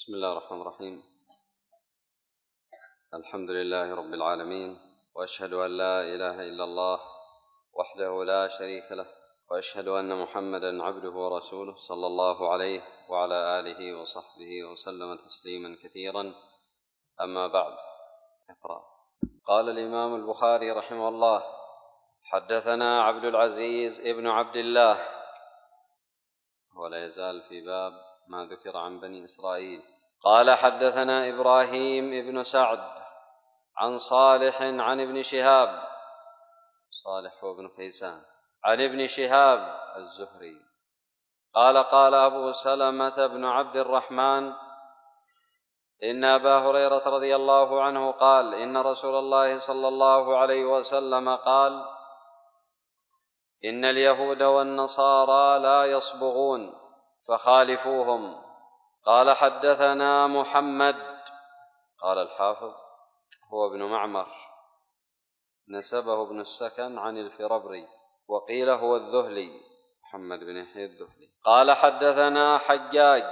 بسم الله الرحمن الرحيم. الحمد لله رب العالمين، وأشهد أن لا إله إلا الله وحده لا شريك له، وأشهد أن محمدا عبده ورسوله صلى الله عليه وعلى آله وصحبه وسلم تسليما كثيرا. أما بعد، اقرأ. قال الإمام البخاري رحمه الله: حدثنا عبد العزيز ابن عبد الله، ولا يزال في باب ما ذكر عن بني إسرائيل. قال: حدثنا إبراهيم ابن سعد عن صالح عن ابن شهاب، صالح هو ابن كيسان، عن ابن شهاب الزهري قال: قال أبو سلمة بن عبد الرحمن: إن أبا هريرة رضي الله عنه قال: إن رسول الله صلى الله عليه وسلم قال: إن اليهود والنصارى لا يصبغون فخالفوهم. قال: حدثنا محمد، قال الحافظ هو ابن معمر، نسبه ابن السكن عن الفربري، وقيل هو الذهلي، محمد بن يحيى الذهلي. قال: حدثنا حجاج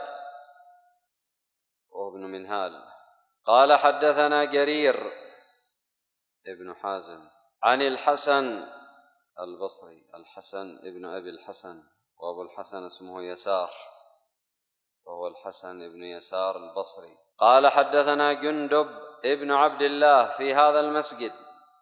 وابن منهال قال: حدثنا جرير ابن حازم عن الحسن البصري، الحسن ابن أبي الحسن، وأبو الحسن اسمه يسار، وهو الحسن ابن يسار البصري. قال: حدثنا جندب ابن عبد الله في هذا المسجد،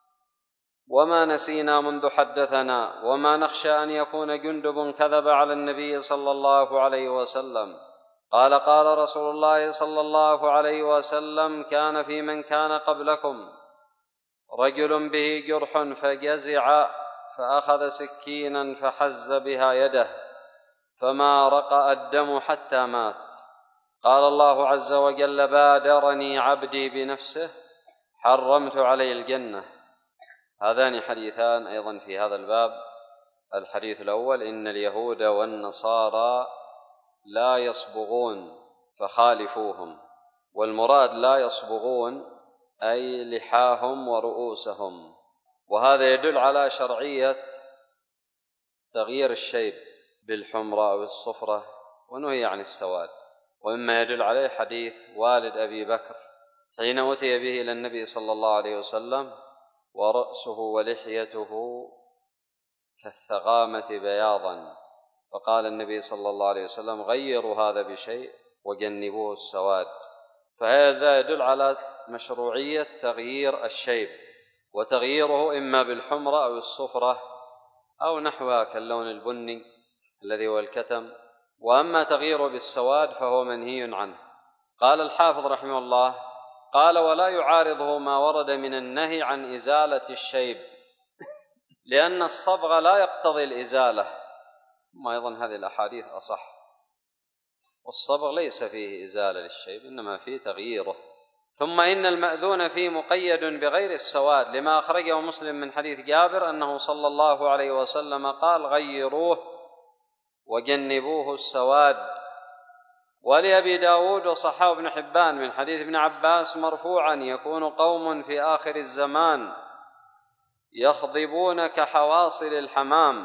وما نسينا منذ حدثنا، وما نخشى أن يكون جندب كذب على النبي صلى الله عليه وسلم. قال: قال رسول الله صلى الله عليه وسلم: كان في من كان قبلكم رجل به جرح فجزع فأخذ سكينا فحز بها يده فما رقأ الدم حتى مات. قال الله عز وجل: بادرني عبدي بنفسه حرمت عليه الجنة. هذان حديثان أيضا في هذا الباب. الحديث الأول: إن اليهود والنصارى لا يصبغون فخالفوهم، والمراد لا يصبغون أي لحاهم ورؤوسهم، وهذا يدل على شرعية تغيير الشيب بالحمرة أو الصفرة، ونهي عن السواد. وإما يدل عليه حديث والد أبي بكر حين أتي به إلى النبي صلى الله عليه وسلم ورأسه ولحيته كالثغامة بياضا، فقال النبي صلى الله عليه وسلم: غيروا هذا بشيء وجنبوه السواد. فهذا يدل على مشروعية تغيير الشيب، وتغييره إما بالحمرة أو الصفرة أو نحوها كاللون البني الذي هو الكتم. وأما تغييره بالسواد فهو منهي عنه. قال الحافظ رحمه الله: قال: ولا يعارضه ما ورد من النهي عن إزالة الشيب، لأن الصبغ لا يقتضي الإزالة، ثم أيضا هذه الأحاديث أصح، والصبغ ليس فيه إزالة للشيب إنما فيه تغييره. ثم إن المأذون فيه مقيد بغير السواد، لما أخرجه مسلم من حديث جابر أنه صلى الله عليه وسلم قال: غيروه وجنبوه السواد. ولأبي داود وصححه ابن حبان من حديث ابن عباس مرفوعا: يكون قوم في آخر الزمان يخضبون كحواصل الحمام،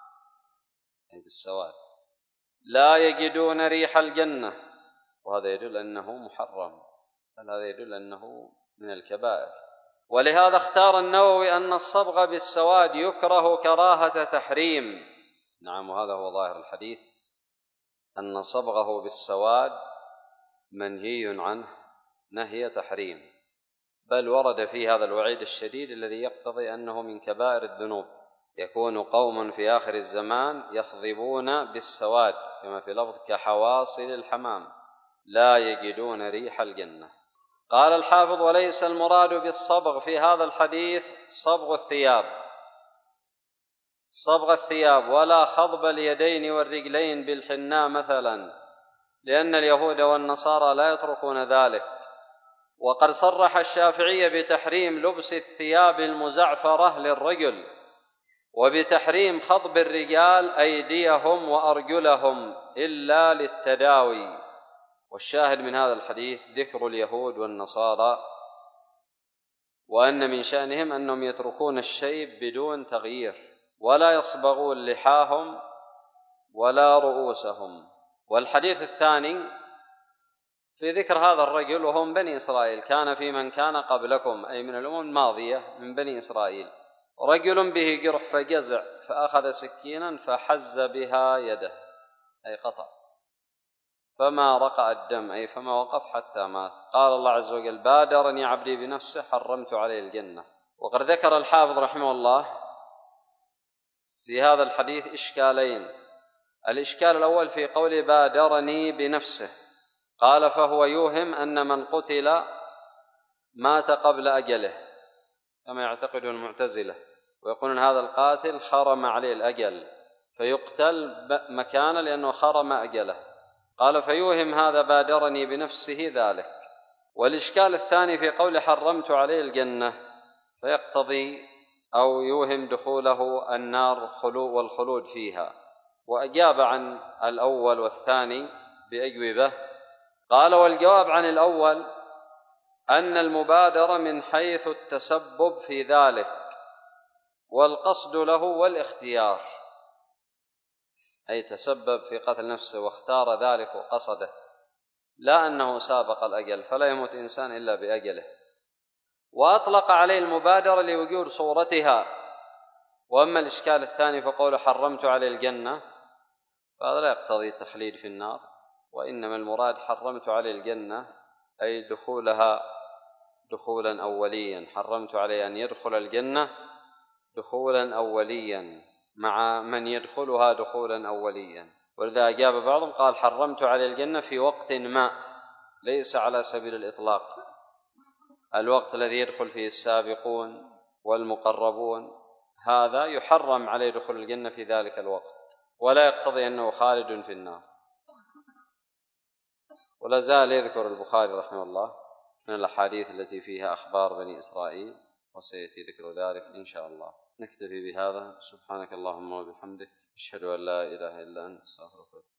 أي بالسواد، لا يجدون ريح الجنة. وهذا يدل أنه محرم، بل هذا يدل أنه من الكبائر. ولهذا اختار النووي أن الصبغ بالسواد يكره كراهة تحريم. نعم، وهذا هو ظاهر الحديث، أن صبغه بالسواد منهي عنه نهي تحريم، بل ورد في هذا الوعيد الشديد الذي يقتضي أنه من كبائر الذنوب. يكون قوم في آخر الزمان يخضبون بالسواد، كما في لفظ كحواصل الحمام، لا يجدون ريح الجنة. قال الحافظ: وليس المراد بالصبغ في هذا الحديث صبغ الثياب ولا خضب اليدين والرجلين بالحناء مثلا، لأن اليهود والنصارى لا يتركون ذلك. وقد صرح الشافعي بتحريم لبس الثياب المزعفرة للرجل، وبتحريم خضب الرجال أيديهم وأرجلهم إلا للتداوي. والشاهد من هذا الحديث ذكر اليهود والنصارى، وأن من شأنهم أنهم يتركون الشيب بدون تغيير، ولا يصبغون لحاهم ولا رؤوسهم. والحديث الثاني في ذكر هذا الرجل وهو من بني إسرائيل، كان في من كان قبلكم أي من الأمم الماضية من بني إسرائيل رجل به جرح فجزع فأخذ سكينا فحز بها يده أي قطع، فما رقع الدم أي فما وقف حتى مات. قال الله عز وجل: بادرني عبدي بنفسه حرمت عليه الجنة. وقد ذكر الحافظ رحمه الله في هذا الحديث إشكالين. الإشكال الأول في قول بادرني بنفسه، قال: فهو يوهم أن من قتل مات قبل أجله كما يعتقده المعتزلة، ويقولون هذا القاتل خرم عليه الأجل فيقتل مكانه لأنه خرم أجله. قال: فيوهم هذا بادرني بنفسه ذلك. والإشكال الثاني في قول حرمت عليه الجنة، فيقتضي أو يوهم دخوله النار والخلود فيها. وأجاب عن الأول والثاني بأجوبة. قال: والجواب عن الأول أن المبادرة من حيث التسبب في ذلك والقصد له والاختيار، أي تسبب في قتل نفسه واختار ذلك وقصده، لا أنه سابق الأجل، فلا يموت إنسان إلا بأجله. وأطلق عليه المبادرة لوجود صورتها. وأما الإشكال الثاني فقول حرمت عليه الجنة، فهذا لا يقتضي التخليد في النار، وإنما المراد حرمت عليه الجنة أي دخولها دخولا أوليا، حرمت عليه أن يدخل الجنة دخولا أوليا مع من يدخلها دخولا أوليا. ولذا أجاب بعضهم قال: حرمت عليه الجنة في وقت ما، ليس على سبيل الإطلاق، الوقت الذي يدخل فيه السابقون والمقربون هذا يحرم عليه دخول الجنة في ذلك الوقت، ولا يقتضي أنه خالد في النار. ولا زال يذكر البخاري رحمه الله من الأحاديث التي فيها أخبار بني إسرائيل، وسيأتي ذكر ذلك إن شاء الله. نكتفي بهذا. سبحانك اللهم وبحمدك، أشهد أن لا إله إلا أنت، استغفرك.